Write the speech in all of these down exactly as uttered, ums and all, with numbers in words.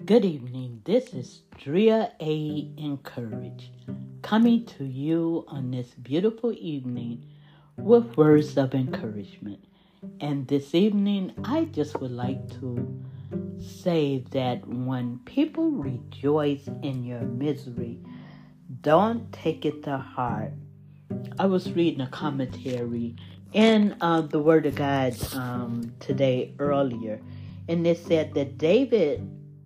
Good evening. This is Drea A. Encourage, coming to you on this beautiful evening with words of encouragement. And this evening, I just would like to say that when people rejoice in your misery, don't take it to heart. I was reading a commentary in uh, the Word of God um, today earlier, and it said that David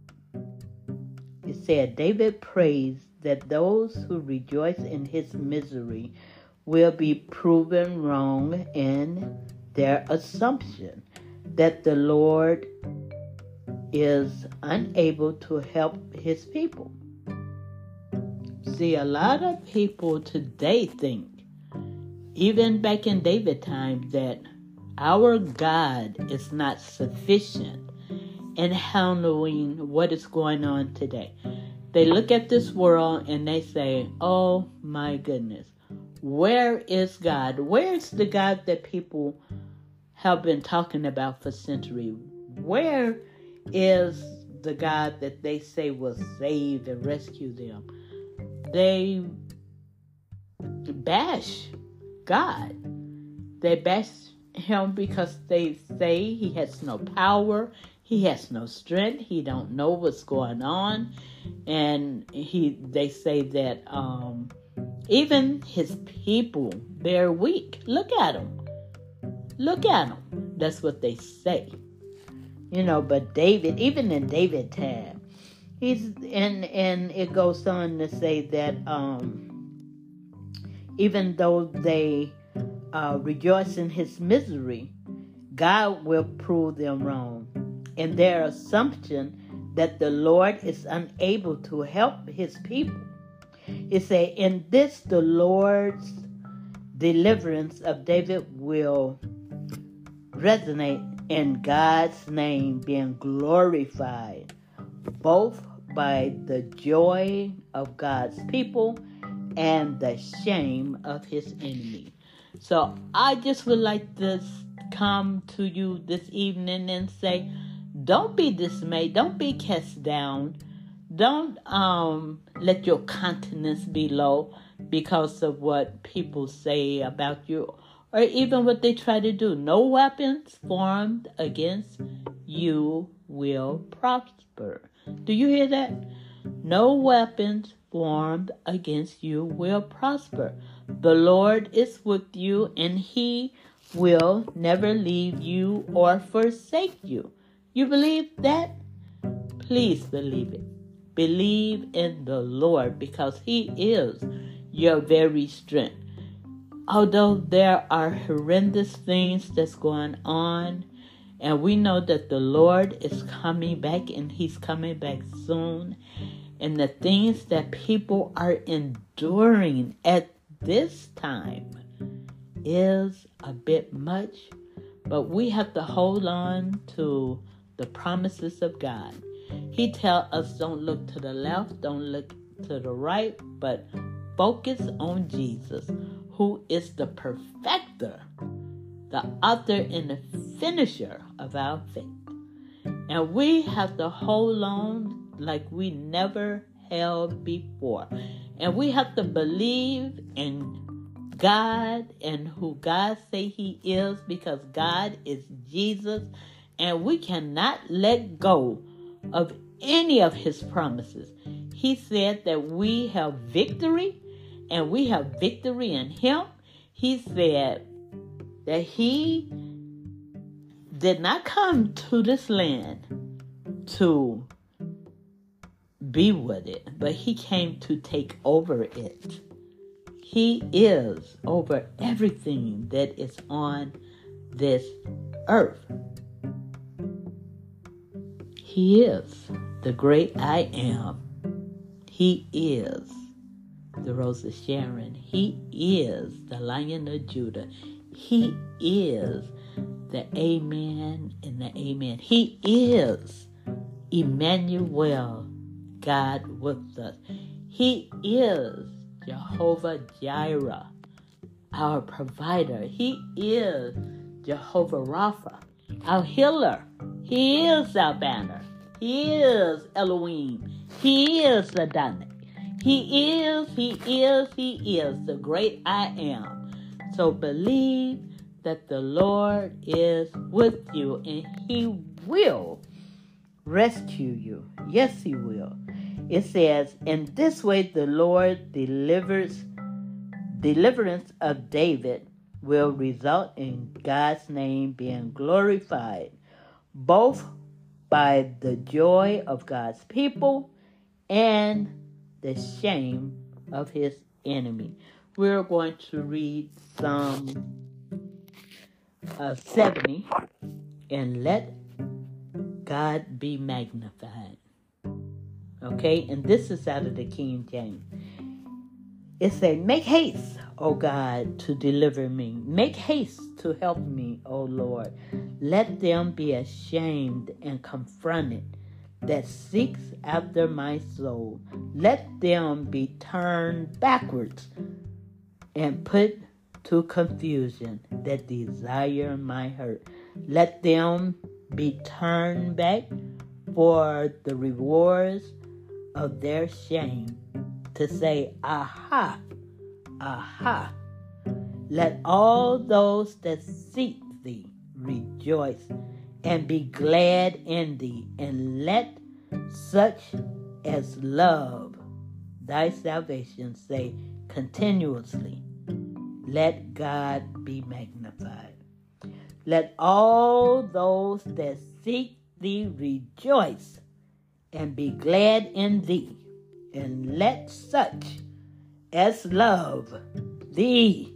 It said, David prays that those who rejoice in his misery will be proven wrong in their assumption that the Lord is unable to help his people. See, a lot of people today think, even back in David's time, that our God is not sufficient in handling what is going on today. They look at this world and they say, oh my goodness, where is God? Where's the God that people have been talking about for centuries? Where is the God that they say will save and rescue them? They bash God. They bash him because they say he has no power. He has no strength. He don't know what's going on. And he they say that um, even his people, they're weak. Look at them. Look at them. That's what they say. You know, but David, even in David's time, he's, and, and it goes on to say that um, even though they uh, rejoice in his misery, God will prove them wrong in their assumption that the Lord is unable to help his people. It says, in this the Lord's deliverance of David will resonate in God's name being glorified, both by the joy of God's people and the shame of his enemy. So I just would like to come to you this evening and say, don't be dismayed. Don't be cast down. Don't um, let your countenance be low because of what people say about you or even what they try to do. No weapons formed against you will prosper. Do you hear that? No weapons formed against you will prosper. The Lord is with you, and he will never leave you or forsake you. You believe that? Please believe it. Believe in the Lord because he is your very strength. Although there are horrendous things that's going on, and we know that the Lord is coming back and he's coming back soon, and the things that people are enduring at this time is a bit much, but we have to hold on to the promises of God. He tells us don't look to the left, don't look to the right, but focus on Jesus, who is the perfecter, the author and the finisher of our faith. And we have to hold on like we never held before. And we have to believe in God and who God say he is, because God is Jesus. And we cannot let go of any of his promises. He said that we have victory, and we have victory in him. He said that he did not come to this land to be with it, but he came to take over it. He is over everything that is on this earth. He is the great I am. He is the Rose of Sharon. He is the Lion of Judah. He is the Amen and the Amen. He is Emmanuel, God with us. He is Jehovah Jireh, our provider. He is Jehovah Rapha, our healer. He is our banner. He is Elohim. He is Adonai. He is, he is, he is the great I am. So believe that the Lord is with you and he will rescue you. Yes, he will. It says, in this way the Lord delivers, deliverance of David will result in God's name being glorified, both by the joy of God's people and the shame of his enemy. We're going to read Psalm uh, seventy, and let God be magnified. Okay, and this is out of the King James. It says, make haste, O God, to deliver me. Make haste to help me, O Lord. Let them be ashamed and confronted that seeks after my soul. Let them be turned backwards and put to confusion that desire my hurt. Let them be turned back for the rewards of their shame, to say, aha, aha. Let all those that seek thee rejoice and be glad in thee, and let such as love thy salvation say continuously, let God be magnified. Let all those that seek thee rejoice and be glad in thee, and let such as love thee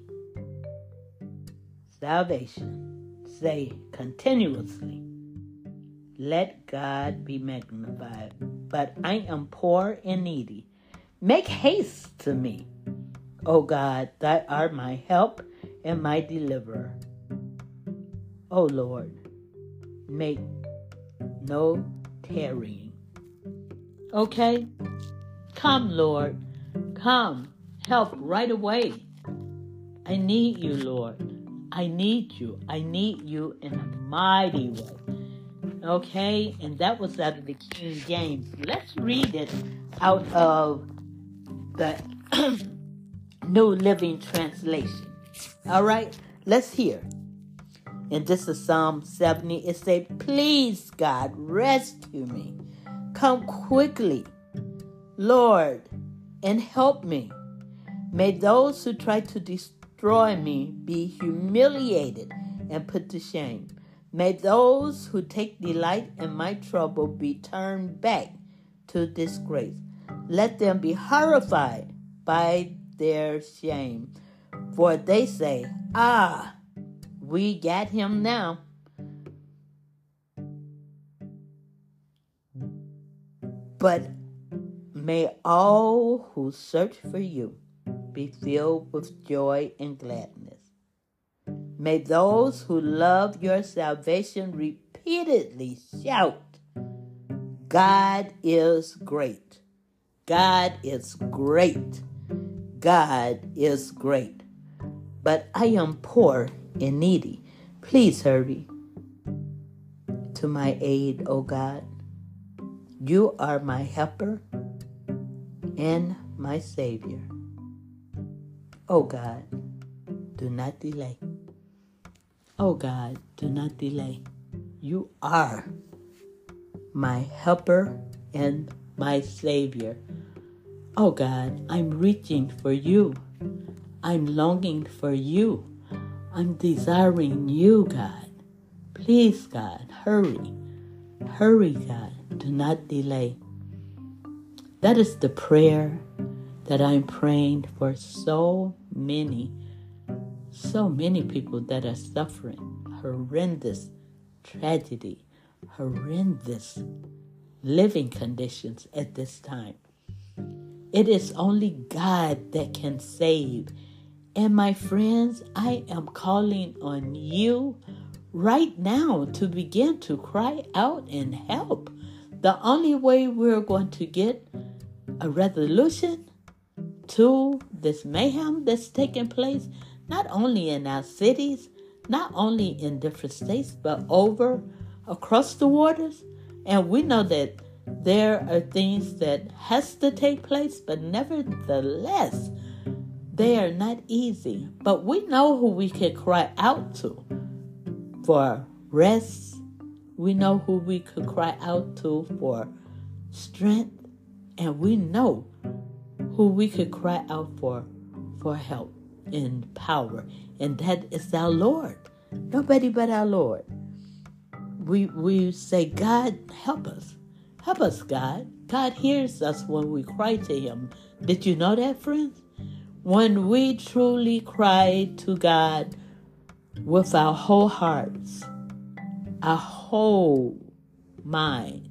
salvation say continuously, let God be magnified. But I am poor and needy. Make haste to me, O God, thou art my help and my deliverer. O Lord, make no tarrying. Okay? Come, Lord. Come. Help right away. I need you, Lord. I need you. I need you in a mighty way. Okay? And that was out of the King James. Let's read it out of the New Living Translation. All right? Let's hear. And this is Psalm seventy. It says, please, God, rescue me. Come quickly, Lord, and help me. May those who try to destroy me be humiliated and put to shame. May those who take delight in my trouble be turned back to disgrace. Let them be horrified by their shame. For they say, ah, we got him now. But may all who search for you be filled with joy and gladness. May those who love your salvation repeatedly shout, God is great. God is great. God is great. But I am poor and needy. Please hurry to my aid, O God. You are my helper and my Savior. O God, do not delay. O God, do not delay. You are my helper and my Savior. Oh God, I'm reaching for you. I'm longing for you. I'm desiring you, God. Please, God, hurry. Hurry, God. Do not delay. That is the prayer that I'm praying for so many, so many people that are suffering horrendous tragedy, horrendous living conditions at this time. It is only God that can save. And my friends, I am calling on you right now to begin to cry out and help. The only way we're going to get a resolution to this mayhem that's taking place, not only in our cities, not only in different states, but over across the waters, And we know that there are things that has to take place, but nevertheless, they are not easy. But we know who we can cry out to for rest. We know who we could cry out to for strength. And we know who we could cry out for for help and power. And that is our Lord. Nobody but our Lord. We we say, God, help us. Help us, God. God hears us when we cry to him. Did you know that, friends? When we truly cry to God with our whole hearts, our whole mind,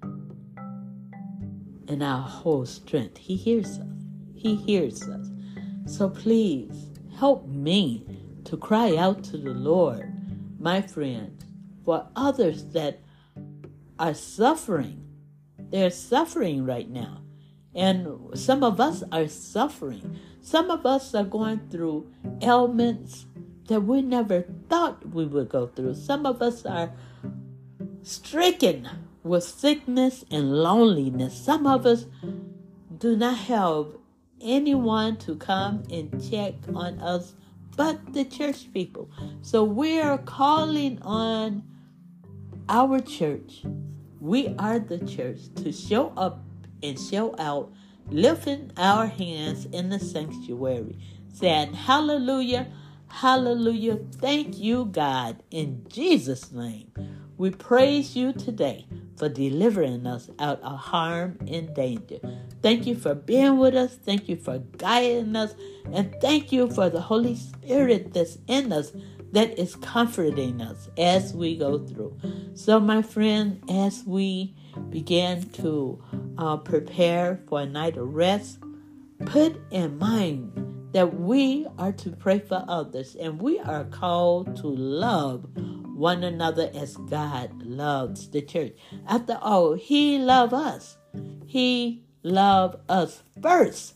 and our whole strength, he hears us. He hears us. So please help me to cry out to the Lord, my friends, for others that are suffering. They're suffering right now. And some of us are suffering. Some of us are going through ailments that we never thought we would go through. Some of us are stricken with sickness and loneliness. Some of us do not have anyone to come and check on us but the church people. So we are calling on our church. We are the church to show up and show out, lifting our hands in the sanctuary, saying, hallelujah, hallelujah, thank you, God, in Jesus' name. We praise you today for delivering us out of harm and danger. Thank you for being with us. Thank you for guiding us. And thank you for the Holy Spirit that's in us that is comforting us as we go through. So, my friend, as we begin to uh, prepare for a night of rest, put in mind that we are to pray for others, and we are called to love one another as God loves the church. After all, he loved us. He loved us first.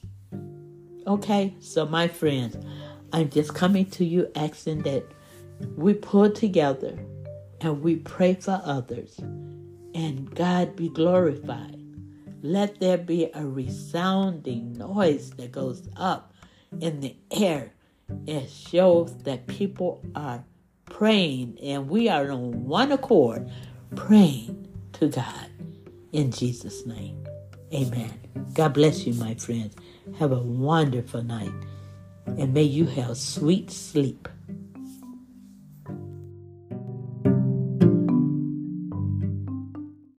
Okay, so my friends, I'm just coming to you asking that we pull together and we pray for others, and God be glorified. Let there be a resounding noise that goes up in the air and shows that people are praying, and we are on one accord praying to God in Jesus' name. Amen. God bless you, my friends. Have a wonderful night, and may you have sweet sleep.